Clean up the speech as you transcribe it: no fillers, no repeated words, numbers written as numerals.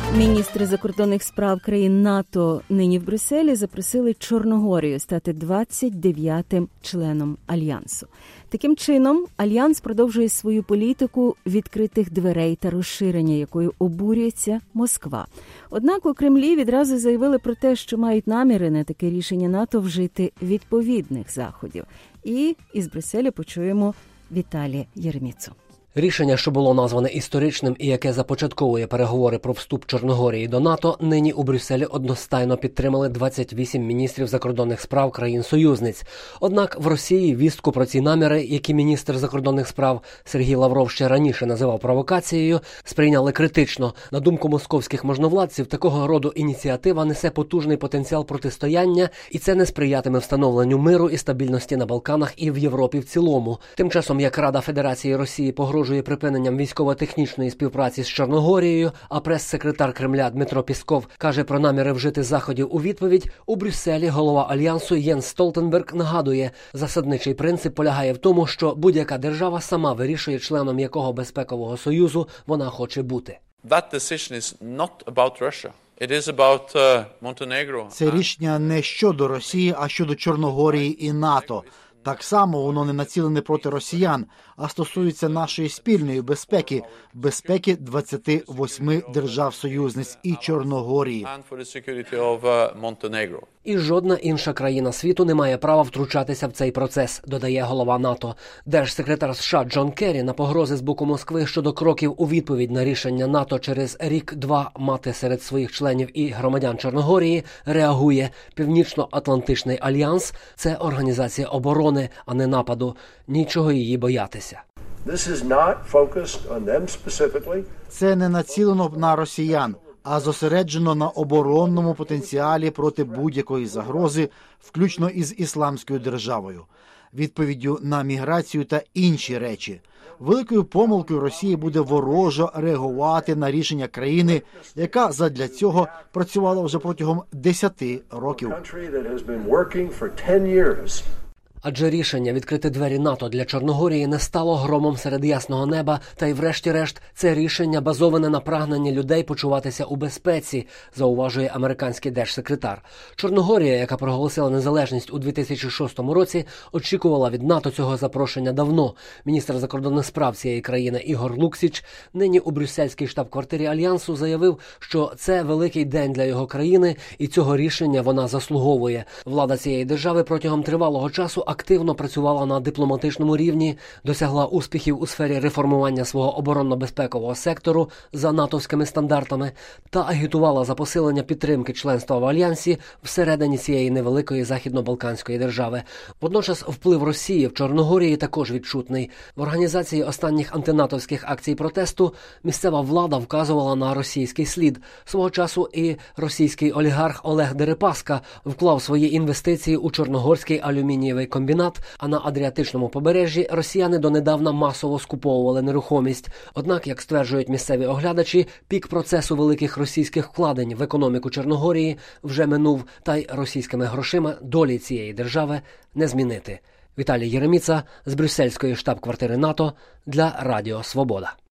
Міністри закордонних справ країн НАТО нині в Брюсселі запросили Чорногорію стати 29-м членом Альянсу. Таким чином, Альянс продовжує свою політику відкритих дверей та розширення, якою обурюється Москва. Однак у Кремлі відразу заявили про те, що мають наміри на таке рішення НАТО вжити відповідних заходів. І із Брюсселя почуємо Віталія Єреміцу. Рішення, що було назване історичним і яке започатковує переговори про вступ Чорногорії до НАТО, нині у Брюсселі одностайно підтримали 28 міністрів закордонних справ країн-союзниць. Однак в Росії вістку про ці наміри, які міністр закордонних справ Сергій Лавров ще раніше називав провокацією, сприйняли критично. На думку московських можновладців, такого роду ініціатива несе потужний потенціал протистояння, і це не сприятиме встановленню миру і стабільності на Балканах і в Європі в цілому. Тим часом, як Рада Федерації Росії погрожує припиненням військово-технічної співпраці з Чорногорією, а прес-секретар Кремля Дмитро Пісков каже про наміри вжити заходів у відповідь, у Брюсселі голова Альянсу Єнс Столтенберг нагадує, засадничий принцип полягає в тому, що будь-яка держава сама вирішує, членом якого безпекового союзу вона хоче бути. Це рішення не щодо Росії, а щодо Чорногорії і НАТО. Так само воно не націлене проти росіян, а стосується нашої спільної безпеки, безпеки 28 держав-союзниць і Чорногорії. І жодна інша країна світу не має права втручатися в цей процес, додає голова НАТО. Держсекретар США Джон Керрі на погрози з боку Москви щодо кроків у відповідь на рішення НАТО через рік-два мати серед своїх членів і громадян Чорногорії реагує. Північно-Атлантичний альянс – це організація оборони, а не нападу. Нічого її боятися. Це не націлено на росіян, а зосереджено на оборонному потенціалі проти будь-якої загрози, включно із Ісламською державою, відповіддю на міграцію та інші речі. Великою помилкою Росії буде ворожо реагувати на рішення країни, яка задля цього працювала вже протягом 10 років. Адже рішення відкрити двері НАТО для Чорногорії не стало громом серед ясного неба, та й врешті-решт це рішення базоване на прагненні людей почуватися у безпеці, зауважує американський держсекретар. Чорногорія, яка проголосила незалежність у 2006 році, очікувала від НАТО цього запрошення давно. Міністр закордонних справ цієї країни Ігор Луксіч нині у брюссельській штаб-квартирі Альянсу заявив, що це великий день для його країни і цього рішення вона заслуговує. Влада цієї держави протягом тривалого часу активно працювала на дипломатичному рівні, досягла успіхів у сфері реформування свого оборонно-безпекового сектору за натовськими стандартами та агітувала за посилення підтримки членства в Альянсі всередині цієї невеликої західно-балканської держави. Водночас вплив Росії в Чорногорії також відчутний. В організації останніх антинатовських акцій протесту місцева влада вказувала на російський слід. Свого часу і російський олігарх Олег Дерипаска вклав свої інвестиції у Чорногорський алюмінієвий комбінат, а на Адріатичному побережжі росіяни донедавна масово скуповували нерухомість. Однак, як стверджують місцеві оглядачі, пік процесу великих російських вкладень в економіку Чорногорії вже минув, та й російськими грошима долі цієї держави не змінити. Віталій Єреміца з брюссельської штаб-квартири НАТО для Радіо Свобода.